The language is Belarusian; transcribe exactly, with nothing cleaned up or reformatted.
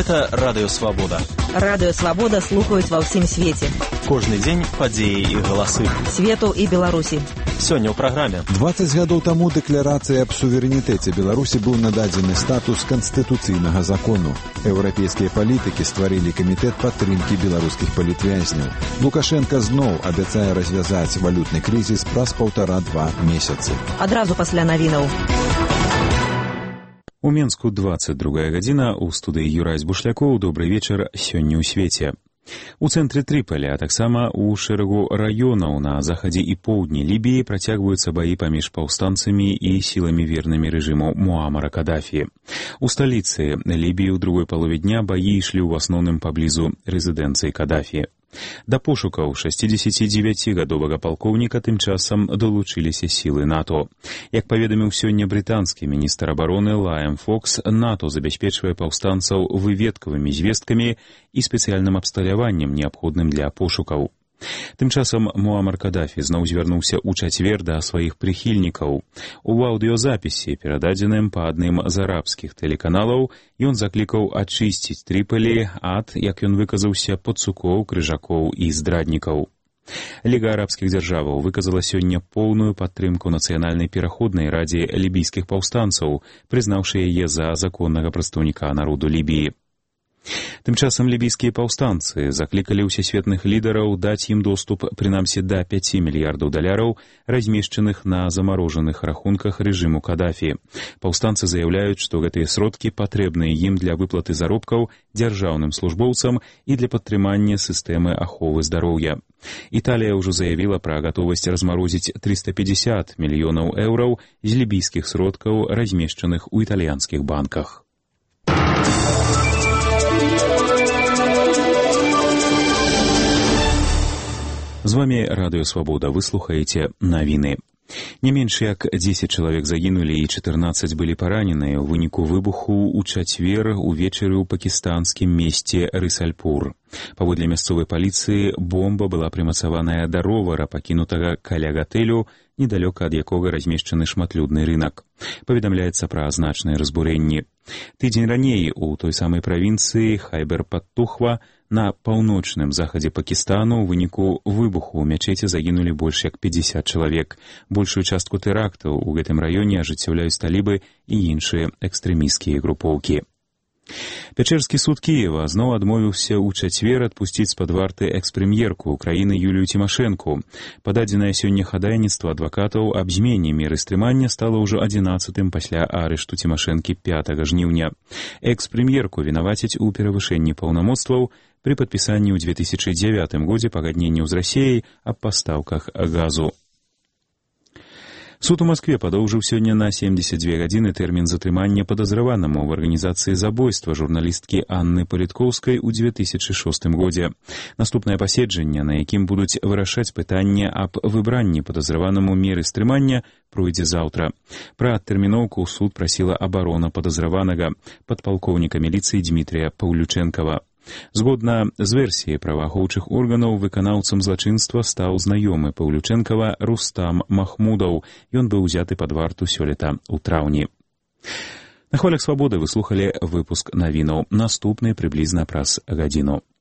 Гэта Радыё Свабода. Радыё Свабода слухаюць ва ўсім свеце. Кожны дзень падзеі і галасы. Свету і Беларусі. Сёння ў праграме. дваццаць гадоў таму дэкларацыі аб суверэнітэце Беларусі быў нададзены статус канстытуцыйнага закону. Еўрапейскія палітыкі стварылі камітэт падтрымкі беларускіх палітвязняў. Лукашенка зноў абяцае развязаць валютны крызіс праз паўтара-два месяцы. Адразу пасля навінаў. У Менску дваццаць другая гадзіна, у студыі Юрай Бушлякоў. Добры вечар, сёння ў свеце. У цэнтры Трыполі, а таксама ў шэрагу раёнаў на захадзе і поўдні Лібіі працягваюцца баі паміж паўстанцамі і сіламі вернымі рэжыму Муамара Кадафі. У сталіцы Лібіі ў другой палове дня баі ішлі ў асноўным паблізу рэзідэнцыі Кадафі. Да пошукаў шэсцідзесяцідзевяцігадовага палкоўніка тым часам долучыліся сілы НАТО. Як паведаміў сёння брытанскі міністр абароны Лайам Фокс, НАТО забяспечвае паўстанцаў выведкавымі звесткамі і спецыяльным абсталяваннем, неабходным для пошукаў. Тым часам Муамар Кадафі зноў звярнуўся ў чацвер да сваіх прыхільнікаў. У аўдыёзапісе, перададзеным па адным з арабскіх тэлеканалаў, ён заклікаў ачысціць Трыполі ад, як ён выказаўся, пацукоў, крыжакоў і здраднікаў. Ліга арабскіх дзяржаваў выказала сёння поўную падтрымку нацыянальнай пераходнай радзе лібійскіх паўстанцаў, прызнаўшы яе за законнага прадстаўніка народу Лібіі. Тым часам лібійскія паўстанцы заклікалі ўсесветных лідараў даць ім доступ прынамсі да пяці мільярдаў даляраў, размешчаных на замарожаных рахунках рэжыму Кадафі. Паўстанцы заяўляюць, што гэтыя сродкі патрэбныя ім для выплаты заробкаў дзяржаўным службоўцам і для падтрымання сістэмы аховы здароўя. Італія ўжо заявіла пра гатовасць размарозіць трыста пятьдесят мільёнаў еўраў з лібійскіх сродкаў, размешчаных у італьянскіх банках. З вамі Радыё Свабода, вы слухаеце навіны. Не менш як дзесяць чалавек загінулі і чатырнаццаць былі параненыя ў выніку выбуху ў чацвер увечары ў пакістанскім месце Рысальпур. Паводле мясцовай паліцыі, бомба была прымацаваная да ровара, пакінутага каля гатэлю, недалёка ад якога размешчаны шматлюдны рынак. Паведамляецца пра значныя разбурэнні. Тыдзень раней у той самай правінцыі Хайбер-Пахтунхва на паўночным захадзе Пакістану ў выніку выбуху ў мячэці загінулі больш як пятьдесят чалавек. Большую частку тэрактаў у гэтым раёне ажыццяўляюць талібы і іншыя экстрэмісцкія групоўкі. Пячэрскі суд Кіева зноў адмовіўся ў чацвер адпусціць з-пад варты экс-прэм'ерку краіны Юлію Цімашэнку. Пададзенае сёння хадайніцтва адвакатаў аб змене меры стрымання стала ўжо адзінаццатым пасля арышту Цімашэнкі пятага жніўня. Экс-прэм'ерку вінавацяць у перавышэнні паўнамоцтваў пры падпісанні ў две тысячы дзявятым годзе пагадненняў з Расіяй аб пастаўках газу. Суд у Маскве падоўжыў сёння на семьдесят две гадзіны тэрмін затрымання падазраванаму ў арганізацыі забойства журналісткі Анны Паліткоўскай у две тысячы шостым годзе. Наступнае паседжанне, на якім будуць вырашаць пытанне аб выбранні падазраванаму меры стрымання, пройдзе заўтра. Пра адтэрміноўку суд прасіла абарона падазраванага, падпалкоўніка міліцыі Дмітрія Паўлючэнкава. Згодна з версіяй праваахоўчых органаў, выканаўцам злачынства стаў знаёмы Паўлючэнкава Рустам Махмудаў. Ён быў узяты пад варту сёлета ў траўні. На хвалях Свабоды вы слухалі выпуск навінаў. Наступны прыблізна праз гадзіну.